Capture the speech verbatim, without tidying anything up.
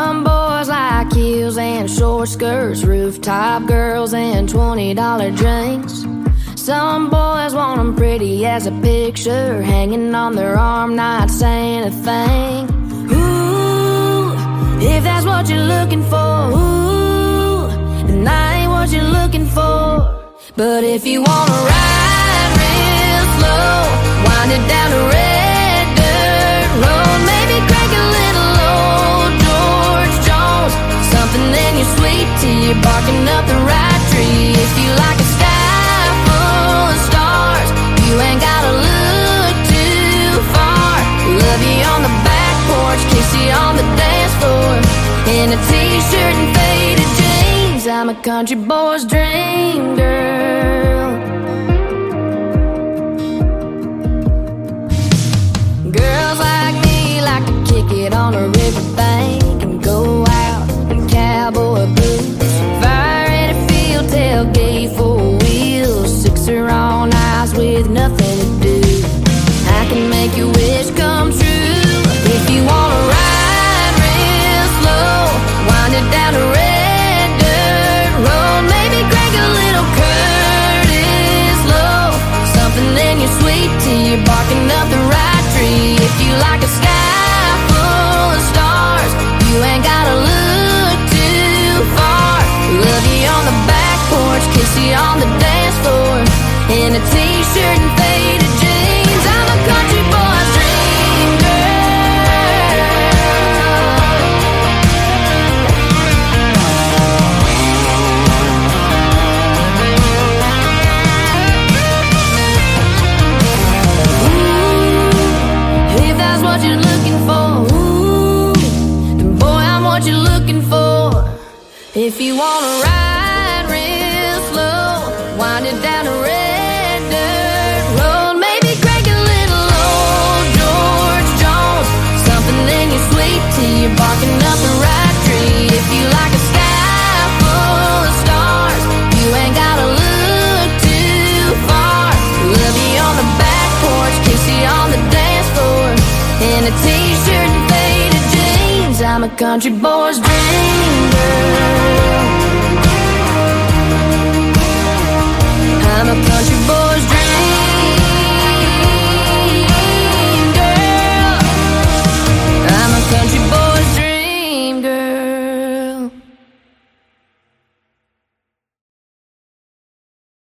Some boys like heels and short skirts, rooftop girls and twenty dollar drinks. Some boys want them pretty as a picture, hanging on their arm, not saying a thing. Ooh, if that's what you're looking for, ooh, then I ain't what you're looking for. But if you wanna ride real slow, wind it down the red dirt road, maybe crank a little old George Jones, something in your sweet tea, you're barking up the right tree. If you like a sky full of stars, you ain't gotta look too far. Love you on the back porch, kiss you on the dance floor, in a t-shirt and faded jeans. I'm a country boy's dream girl. Girls like me like to kick it on a riverbank and go out in cowboy boots, fire in a field, tailgate, four wheels, sixer on ice with nothing to do. I can make your wish come true. If you wanna ride real slow, wind it down the red dirt road, maybe crank a little Curtis low, something in your sweet tea, you're barking up the right tree. If you like a sky full of stars, you ain't gotta look too far. Love you on the back porch, kiss you on the dance floor, in a t-shirt and faded jeans. I'm a country boy's dream girl. Ooh, if that's what you're looking for, ooh, then boy, I'm what you're looking for. If you wanna ride real slow, wind it down the red dirt road, maybe crank a little old George Jones, something in your sweet tea, you're barking up the right tree. If you like a sky full of stars, you ain't gotta look too far. Love you on the back porch, kiss you on the dance floor, in a t-shirt and faded jeans. I'm a country boy's dream girl. I'm a country